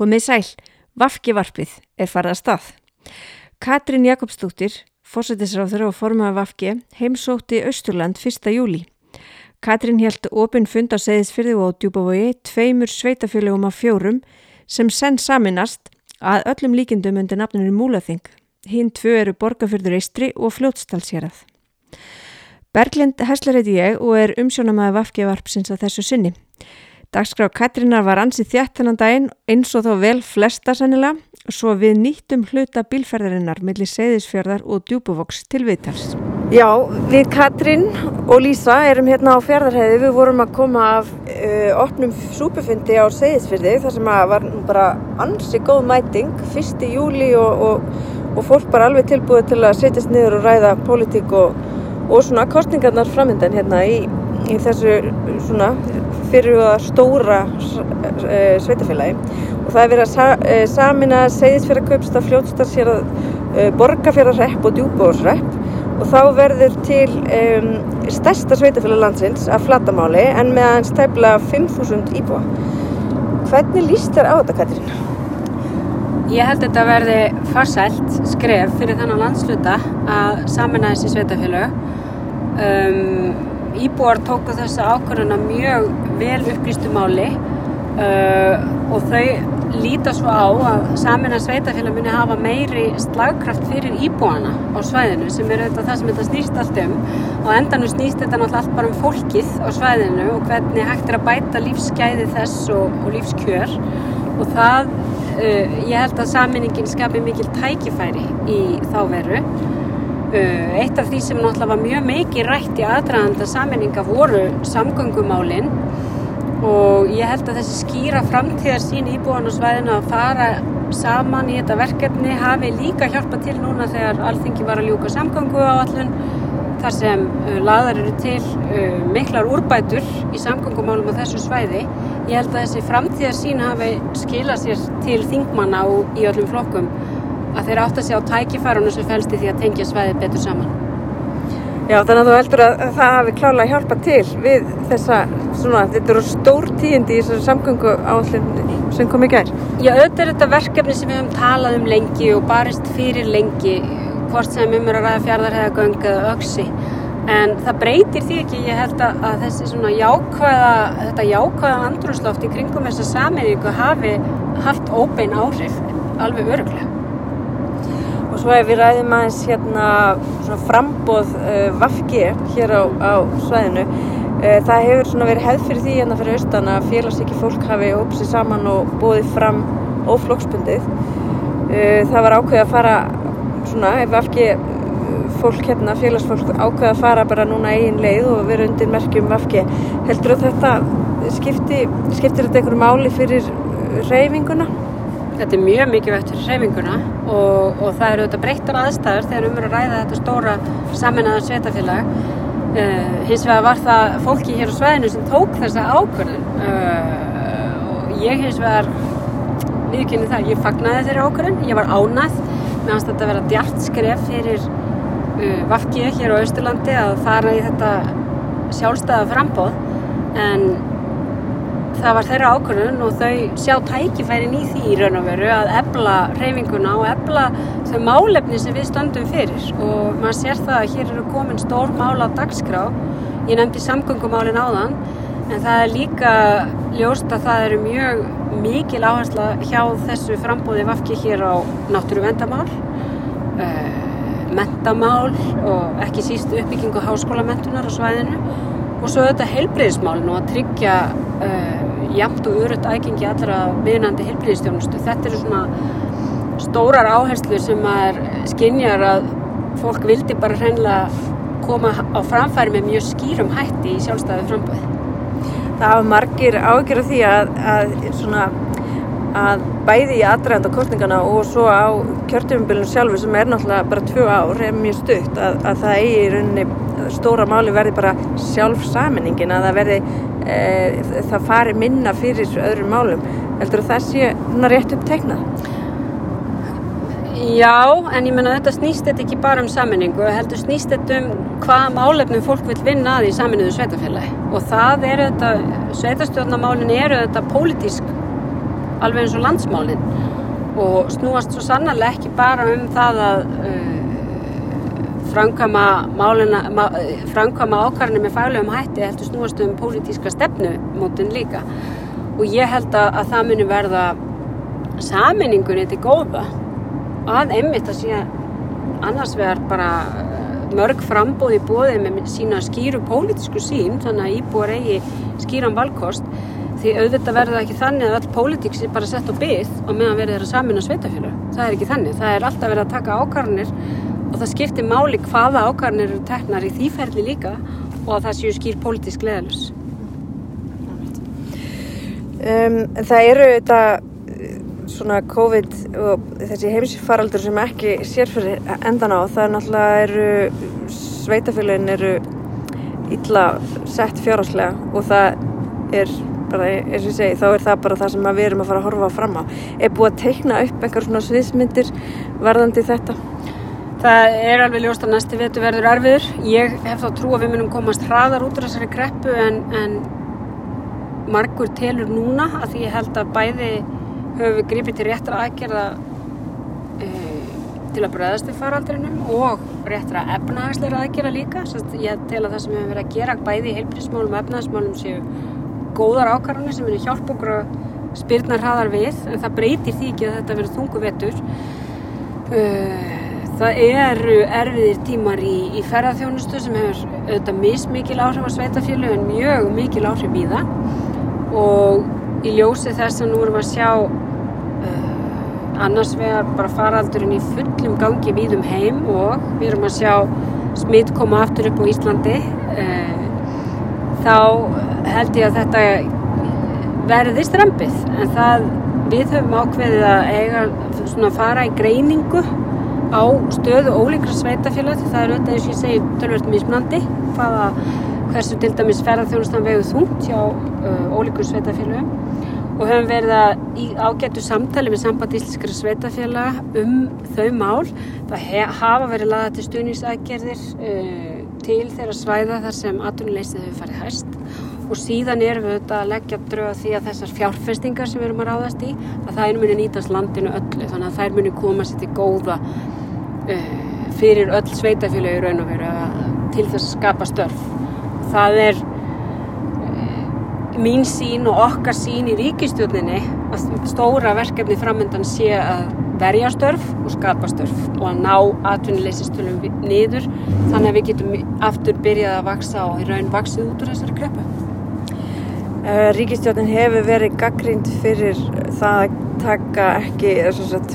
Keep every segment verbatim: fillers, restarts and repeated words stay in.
Komið sæl, V G varpið er farið að stað. Katrín Jakobsdóttir, forsætisráðherra og formaður V G, heimsótti Austurland fyrsta júlí. Katrín hélt opinn fund á Seyðisfirði og á Djúpavogi, tveimur sveitafélögum af fjórum, sem senn saminast að öllum líkindum undir nafninu Múlaþing. Hinn tvö eru Borgarfjörður Eystri og Fljótsdalshérað. Berglind Hessler heiti ég og er umsjónarmaður V G varpsins að þessu sinni. Dagskrá Katrínar var ansi þétt þennan daginn, eins og þá vel flesta sennilega, svo við nýttum hluta bílferðarinnar milli Seyðisfjarðar og Djúpavogs til viðtals. Já, við Katrín og Lísa erum hérna á Fjarðarheiði. Við vorum að koma af uh, opnum súpufundi á Seyðisfirði, þar sem að var bara ansi góð mæting, fyrsta júlí og, og, og fólk bara alveg tilbúið til að setjast niður og ræða pólitík og, og svona kosningarnar framöndan hérna í, í þessu svona fyrir að stóra uh, sveitafélagi. Og það er verið að sa, uh, samina Seyðisfjarðarkaupstað, Fljótsdalshérað, uh, Borgarfjarðarhrepp og Djúpavogshrep. Og þá verður til um, stærsta sveitafélag landsins af flatarmáli en með aðeins tæplega fimm þúsund íbúa. Hvernig líst þér á þetta, Katrín? Ég held þetta verði farsælt skref fyrir þennan landshluta að sameina þessi sveitafélag. Um, íbúar tóku þessa ákvörðun að mjög vel upplýstu máli uh, og þau líta svo á að sameina sveitafélag muni hafa meiri slagkraft fyrir íbúana á svæðinu, sem er auðvitað það sem þetta snýst allt um. Á endanum snýst þetta náttúrulega allt bara um fólkið á svæðinu og hvernig hægt er að bæta lífsgæði þess og, og lífskjör. Og það, uh, ég held að sameiningin skapi mikil tækifæri í þá veru. Uh, eitt af því sem náttúrulega var mjög mikið rætt í aðdraganda sameininga voru samgöngumálin. Og ég held að þessi skýra framtíðarsýn íbúanna á svæðinu að fara saman í þetta verkefni hafi líka hjálpað til núna þegar Alþingi var að ljúka samgönguáætlun, þar sem uh, lagðar eru til uh, miklar úrbætur í samgöngumálum á þessu svæði. Ég held að þessi framtíðarsýn hafi skilað sér til þingmanna og í öllum flokkum að þeir átta sig á tækifærunum sem felst í því að tengja svæðið betur saman. Já, þannig að þú heldur að það hafi klárlega hjálpað til við þessa, svona, þetta eru stór tíðindi í þessari samgönguáætlun sem kom í gær. Já, auðvitað er þetta verkefni sem við höfum talað um lengi og barist fyrir lengi, hvort sem um er að ræða Fjarðarheiðargöng eða Öxi. En það breytir því ekki, ég held að, að þessi svona jákvæða, þetta jákvæða andrúmsloft í kringum þessa sameiningu hafi haft óbein áhrif, alveg örugglega. Og svo ef við ræðum aðeins hérna svona framboð uh, V G hér á, á svæðinu, uh, það hefur svona verið hefð fyrir því hérna fyrir austan að félagshyggju fólk hafi hópið sig saman og boðið fram óflokksbundið. Uh, það var ákveðið að fara svona, ef V G fólk hérna, félagsfólk ákveðið að fara bara núna eigin leið og vera undir merkjum V G. Heldur að þetta skipti, skiptir þetta einhverju máli fyrir hreyfinguna? Þetta er mjög mikilvægt fyrir hreyfinguna og, og það eru auðvitað breyttar aðstæður þegar um er að ræða þetta stóra sameinaða sveitafélag. Uh, hins vegar var það fólki hér á svæðinu sem tók þessa ákvörðun uh, og ég hins vegar viðurkenni það, ég fagnaði þeirri ákvörðun, ég var ánægð, mér fannst þetta vera djarft skref fyrir uh, V G hér á Austurlandi að fara í þetta sjálfstæða framboð, en það var þeirra ákvörðun og þau sjá tækifærin í því í raun og veru að efla hreyfinguna og efla þau málefni sem við stöndum fyrir. Og maður sér það að hér eru komin stór mál á dagskrá. Ég nefndi samgöngumálin áðan, en það er líka ljóst að það eru mjög mikil áhersla hjá þessu framboði V G hér á náttúruverndarmál, uh, menntamál og ekki síst uppbyggingu háskólamenntunar á svæðinu. Og svo þetta heilbrigðismálin og að tryggja uh, jafnt og öruggt aðgengi allra viðunandi heilbrigðisþjónustu. Þetta eru svona stórar áherslur sem maður skynjar að fólk vildi bara hreinlega koma á framfæri með mjög skýrum hætti í sjálfstæðu framboði. Það hafa margir áhyggjur af því að, að, svona, að bæði í aðdraganda kosningana og svo á kjörtímabilinu sjálfu sem er náttúrulega bara tvö ár er mjög stutt að, að það eigi í rauninni stóra máli verði bara sjálf sameiningin, að það verði e, það fari minna fyrir öðrum málum. Heldur það sé svona rétt upp teiknað? Já, en ég meina þetta snýst þetta ekki bara um sameiningu, heldur snýst þetta um hvaða málefnum fólk vill vinna að í sameinuðu sveitafélagi. Og það eru þetta, sveitarstjórnarmálin eru þetta pólitísk alveg eins og landsmálin og snúast svo sannarlega ekki bara um það að uh, framkvæma málina, má, framkvæma ákvarðanir með faglegum hætti, heldur snúast um pólitíska stefnumótun líka og ég held að, að það muni verða sameiningunni til góða að einmitt að sé annars vegar bara mörg framboð í boði með sína skýru pólitísku sín, þannig að íbúar eigi skýran valkost, því auðvitað verður það ekki þannig að all pólitík sé bara sett á bið og meðan verður þeirra sameina sveitarfélög. Það er ekki þannig, það er alltaf verið að taka ákvarðanir og það skiptir máli hvaða ákvarðanir eru teknar í því ferli líka og að það séu skýr pólitísk leiðarljós. Um, það eru þetta svona COVID og þessi heimsfaraldur sem ekki sér fyrir endan á, það er náttúrulega eru sveitarfélögin eru illa sett fjárhagslega og það er bara, eins og ég segi, þá er það bara það sem við erum að fara að horfa fram á. Er búið að teikna upp einhver svona sviðsmyndir varðandi þetta? Það er alveg ljóst að næsti vetur verður erfiður. Ég hef þá trú að við munum komast hraðar út úr þessari kreppu en, en margur telur núna að því ég held að bæði höfum við gripið til réttra aðgerða e, til að bregðast við faraldrinum og réttra efnahagslegra aðgerða líka. Sest, ég tel að það sem við höfum verið að gera bæði í heilbrigðismálum og efnahagsmálum séu góðar ákvarðanir sem munu hjálpa okkur að spyrna hraðar við, en það breytir því ekki að þetta verður þungu vetur. Það eru erfiðir tímar í, í ferðaþjónustu sem hefur auðvitað mismikil áhrif á sveitarfélög en mjög mikil áhrif í það og í ljósi þess að nú erum við að sjá uh, annars vegar bara faraldurinn í fullum gangi víðum heim og við erum að sjá smitt koma aftur upp á Íslandi uh, þá held ég að þetta verði strempið en það við höfum ákveðið að eiga svona fara í greiningu á stöðu ólíkra sveitarfélaga því það er auðvitað eins og ég segi töluvert mismunandi hvaða hversu til dæmis ferðaþjónustan vegur þungt hjá uh, ólíkum sveitarfélögum og höfum verið að í ágætu samtali við Samband íslenskra sveitarfélaga um þau mál. Það he, hafa verið lagðar til stuðningsaðgerðir uh, til þeirra svæða þar sem atvinnuleysið hefur farið hæst og síðan erum við auðvitað að leggja drög að því að þessar fjárfestingar sem við erum að ráðast í að þær muni nýtast landinu öllu þannig að þær muni koma sér til góða uh, fyrir öll sveitarfélög í raun og veru til þess að skapa störf. Það er mín sýn og okkar sýn í ríkisstjórninni að stóra verkefni framöndan sé að verja störf og skapa störf og að ná atvinnuleysistölum niður þannig að við getum aftur byrjað að vaksa og í raun vaxið út úr þessari kreppu. Uh, ríkisstjórnin hefur verið gagnrýnd fyrir það að taka ekki sagt,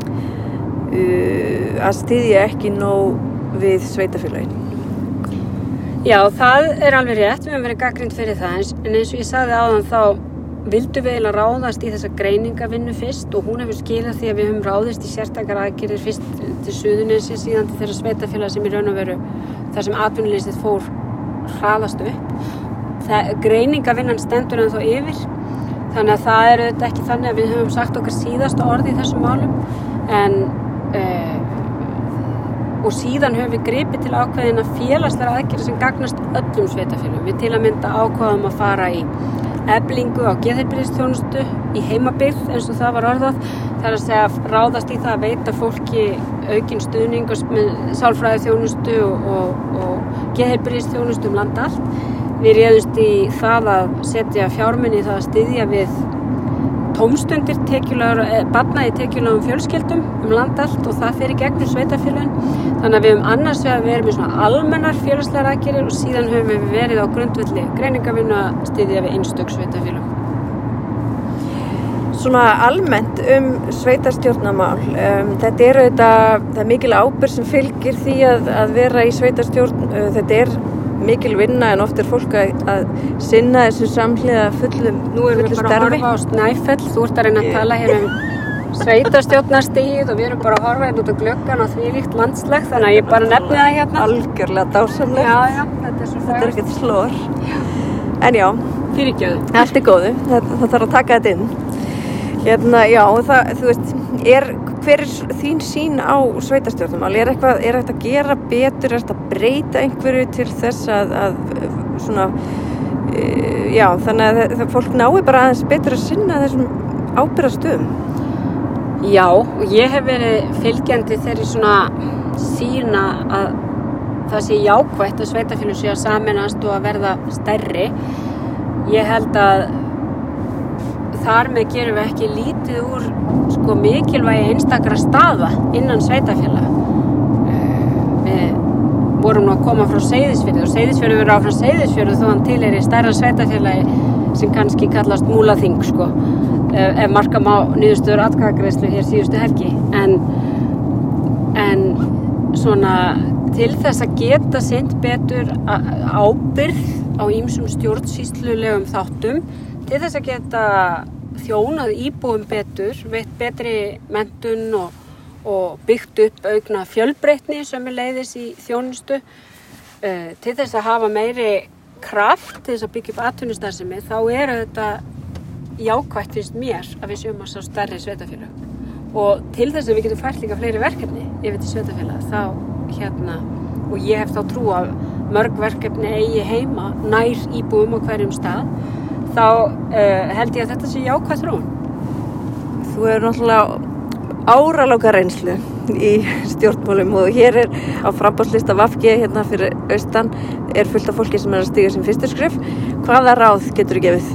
uh, að styðja ekki nóg við sveitarfélögin. Já, það er alveg rétt, við höfum verið gagnrýnd fyrir það, en eins og ég sagði áðan þá vildum við eiginlega ráðast í þessa greiningavinnu fyrst og hún hefur skilað því að við höfum ráðist í sérstakar aðgerðir fyrst til Suðurnesja, síðan til þeirra sveitarfélaga sem í raun og veru þar sem atvinnuleysið fór hraðast upp. Það, greiningavinnan stendur ennþá yfir, þannig að það er auðvitað ekki þannig að við höfum sagt okkar síðasta orð í þessum málum, en uh, og síðan höfum við gripið til ákveðina félagslegra aðgerða sem gagnast öllum sveitarfélögum. Við til að mynda ákváðum að fara í eflingu á geðheilbrigðisþjónustu í heimabyggð eins og það var orðað. Það er að segja ráðast í það að veita fólki aukinn stuðning með sálfræðiþjónustu og, og, og geðheilbrigðisþjónustu um land allt. Við réðumst í það að setja fjármuni í það að styðja við tómstundir barna í tekjulegum fjölskyldum um land allt og það fer í gegnum sveitarfélögin. Þannig að við höfum annars vegar verið með svona almennar félagslegar aðgerðir og síðan höfum við verið á grundvelli greiningavinnu að styðja við einstök sveitarfélög. Svona almennt um sveitarstjórnarmál. Um, þetta er auðvitað, það er mikil ábyrgð sem fylgir því að, að vera í sveitarstjórn. Uh, þetta er mikil vinna en oft er fólk að, að sinna þessu samhliða fullum starfi. Nú erum við bara að horfa á Snæfell, þú ert að reyna að tala hér um sveitarstjórnarstigið og við erum bara að horfa hérna út á gluggann og þvílíkt landslag, þannig að ég bara nefni það hérna. Algjörlega dásamlegt. Já, já, þetta er svo fært. Þetta er ekkert slór. En já, fyrirgjöðu. Allt er góðu, það, það þarf að taka þetta inn. Hérna, já, það, þú veist, er, hver er þín sýn á sveitarstjórnarmál? Er eitthvað, er eitthvað að gera betur, er eitthvað að breyta einhverju til þess að, að svona, uh, já, þannig að það, fólk nái bara aðeins betur að sinna þessum ábyrgðarstöðum? Já, og ég hef verið fylgjandi þeirri svona sýna að það sé jákvætt að sveitarfélög sé að sameinast og að verða stærri. Ég held að þar með gerum við ekki lítið úr sko mikilvægi einstakra staða innan sveitarfélaga. Við vorum nú að koma frá Seyðisfirði og Seyðisfjörður verður áfram Seyðisfjörður þó hann tilheyri stærra sveitarfélagi sem kannski kallast Múlaþing sko, ef, ef marka má niðurstöður atkvæðagreiðslu hér síðustu helgi. En, en svona til þess að geta sinnt betur ábyrgð á ýmsum stjórnsýslulegum þáttum, til þess að geta þjónað íbúum betur, veitt betri menntun og, og byggt upp aukna fjölbreytni sömuleiðis í þjónustu, uh, til þess að hafa meiri kraft til þess að byggja upp atvinnustarfsemi, þá er þetta jákvætt finnst mér að við séum að sá stærri sveitarfélög. Og til þess að við getum fært líka fleiri verkefni yfir til sveitarfélaga, þá hérna, og ég hef þá trú að mörg verkefni eigi heima nær íbúum á hverjum stað, þá uh, held ég að þetta sé jákvæð þróun. Þú hefur náttúrulega áralanga reynslu í stjórnmálum og hér er á framboðslista V G hérna fyrir austan er fullt af fólki sem er að stíga sem fyrstu skref. Hvaða ráð getur þú gefið?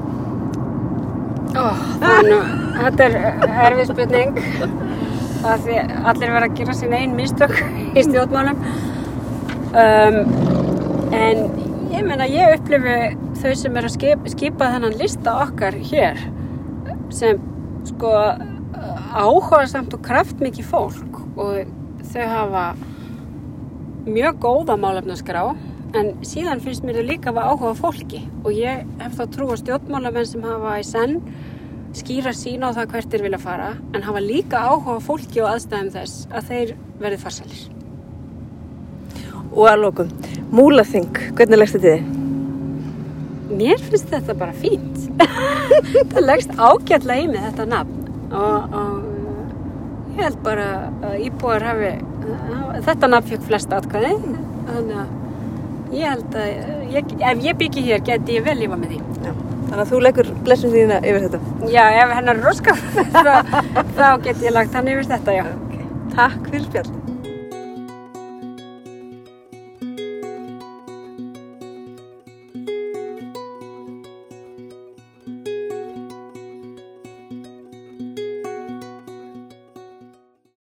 Oh, þannig, þetta er erfið spurning. Það því allir verða að gera sín einn mistök í stjórnmálum. Um, en ég meina, ég upplifi þau sem er að skipa, skipa þennan lista okkar hér sem sko áhugasamt og kraftmikið fólk og þau hafa mjög góða málefnaskrá en síðan finnst mér þau líka að hafa áhuga á fólki og ég hef þá trú á stjórnmálamenn sem hafa í senn skýra sín á það hvert þeir vilja fara en hafa líka áhuga á fólki og aðstæðum þess að þeir verði farsælir. Og að lokum, Múlaþing, hvernig leggst þetta þið? Mér finnst þetta bara fínt. Það leggst ágætlega í mig þetta nafn og, og ég held bara að íbúar hafi, þetta nafn fékk flest atkvæði, þannig að ég held að ég, ef ég byggi hér geti ég vel lifa með því. Já, þannig að þú leggur blessun þína yfir þetta? Já, ef hennar er róskar þá, þá geti ég lagt hann yfir þetta, já. Okay. Takk fyrir spjall.